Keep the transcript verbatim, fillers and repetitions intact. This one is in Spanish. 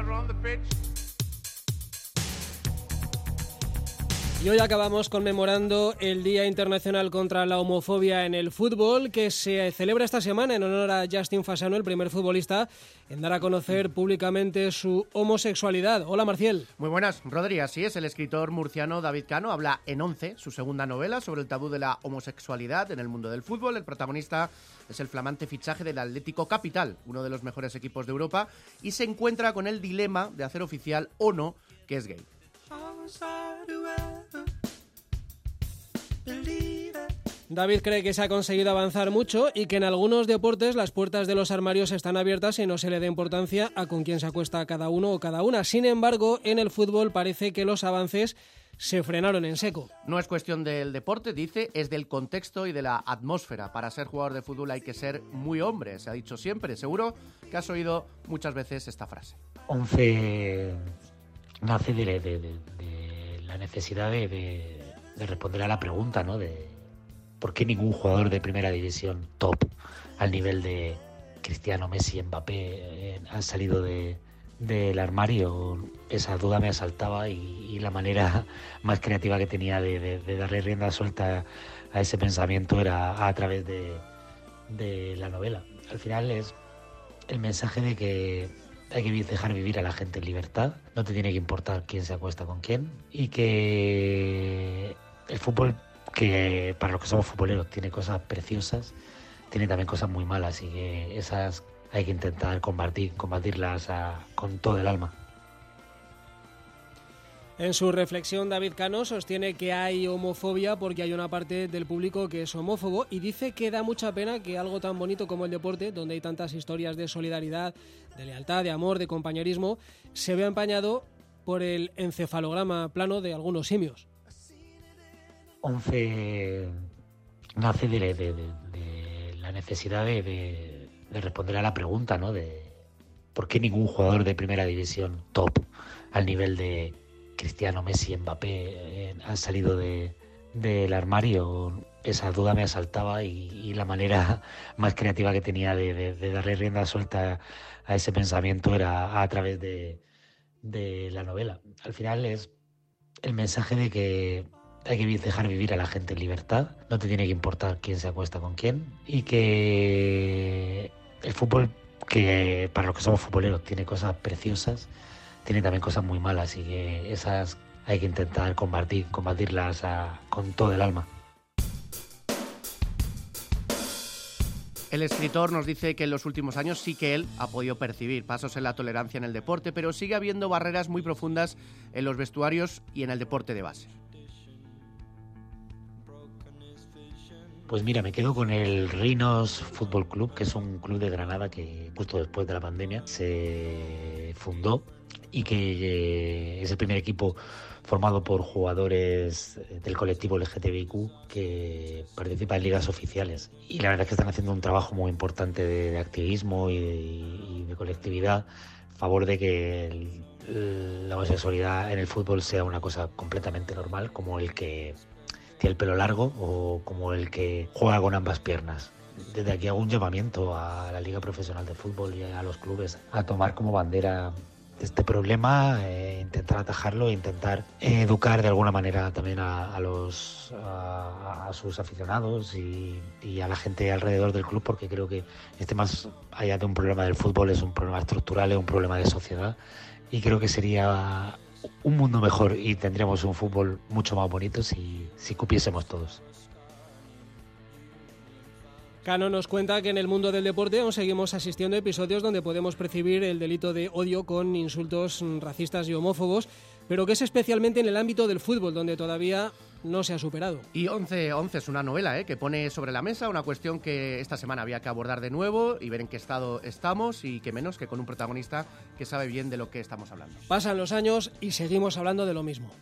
Y hoy acabamos conmemorando el Día Internacional contra la Homofobia en el Fútbol, que se celebra esta semana en honor a Justin Fasano, el primer futbolista en dar a conocer públicamente su homosexualidad. Hola, Marcial. Muy buenas, Rodri. Así es, el escritor murciano David Cano habla en Once, su segunda novela, sobre el tabú de la homosexualidad en el mundo del fútbol. El protagonista es el flamante fichaje del Atlético Capital, uno de los mejores equipos de Europa, y se encuentra con el dilema de hacer oficial o no que es gay. David cree que se ha conseguido avanzar mucho y que en algunos deportes las puertas de los armarios están abiertas y no se le da importancia a con quién se acuesta cada uno o cada una. Sin embargo, en el fútbol parece que los avances se frenaron en seco. No es cuestión del deporte, dice, es del contexto y de la atmósfera. Para ser jugador de fútbol hay que ser muy hombre, se ha dicho siempre. Seguro que has oído muchas veces esta frase. Once nace de, de, de, de la necesidad de, de, de responder a la pregunta, ¿no? De ¿por qué ningún jugador de primera división top al nivel de Cristiano, Messi, Mbappé eh, han salido de, del armario? Esa duda me asaltaba y, y la manera más creativa que tenía de, de, de darle rienda suelta a ese pensamiento era a través de, de la novela. Al final es el mensaje de que hay que dejar vivir a la gente en libertad, no te tiene que importar quién se acuesta con quién y que el fútbol, que para los que somos futboleros tiene cosas preciosas, tiene también cosas muy malas y que esas hay que intentar combatir, combatirlas a, con todo el alma. En su reflexión, David Cano sostiene que hay homofobia porque hay una parte del público que es homófobo y dice que da mucha pena que algo tan bonito como el deporte, donde hay tantas historias de solidaridad, de lealtad, de amor, de compañerismo, se vea empañado por el encefalograma plano de algunos simios. Once nace de, de, de, de la necesidad de, de, de responder a la pregunta, ¿no? De ¿por qué ningún jugador de primera división top al nivel de Cristiano, Messi, Mbappé eh, han salido de, del armario? Esa duda me asaltaba y, y la manera más creativa que tenía de, de, de darle rienda suelta a ese pensamiento era a través de, de la novela. Al final es el mensaje de que hay que dejar vivir a la gente en libertad, no te tiene que importar quién se acuesta con quién y que el fútbol, que para los que somos futboleros tiene cosas preciosas, tiene también cosas muy malas y que esas hay que intentar combatir, combatirlas a, con todo el alma. El escritor nos dice que en los últimos años sí que él ha podido percibir pasos en la tolerancia en el deporte, pero sigue habiendo barreras muy profundas en los vestuarios y en el deporte de base. Pues mira, me quedo con el Rinos Fútbol Club, que es un club de Granada que justo después de la pandemia se fundó y que es el primer equipo formado por jugadores del colectivo L G T B I Q que participa en ligas oficiales. Y la verdad es que están haciendo un trabajo muy importante de, de activismo y de, y de colectividad a favor de que el, la homosexualidad en el fútbol sea una cosa completamente normal, como el que tiene el pelo largo o como el que juega con ambas piernas. Desde aquí hago un llamamiento a la Liga Profesional de Fútbol y a los clubes a tomar como bandera este problema, eh, intentar atajarlo e intentar eh, educar de alguna manera también a, a los a, a sus aficionados y, y a la gente alrededor del club, porque creo que este, más allá de un problema del fútbol, es un problema estructural, es un problema de sociedad y creo que sería un mundo mejor y tendríamos un fútbol mucho más bonito si, si cupiésemos todos. Cano nos cuenta que en el mundo del deporte aún seguimos asistiendo a episodios donde podemos percibir el delito de odio con insultos racistas y homófobos, pero que es especialmente en el ámbito del fútbol, donde todavía no se ha superado. Y Once, Once es una novela ¿eh? que pone sobre la mesa una cuestión que esta semana había que abordar de nuevo y ver en qué estado estamos, y que menos que con un protagonista que sabe bien de lo que estamos hablando. Pasan los años y seguimos hablando de lo mismo.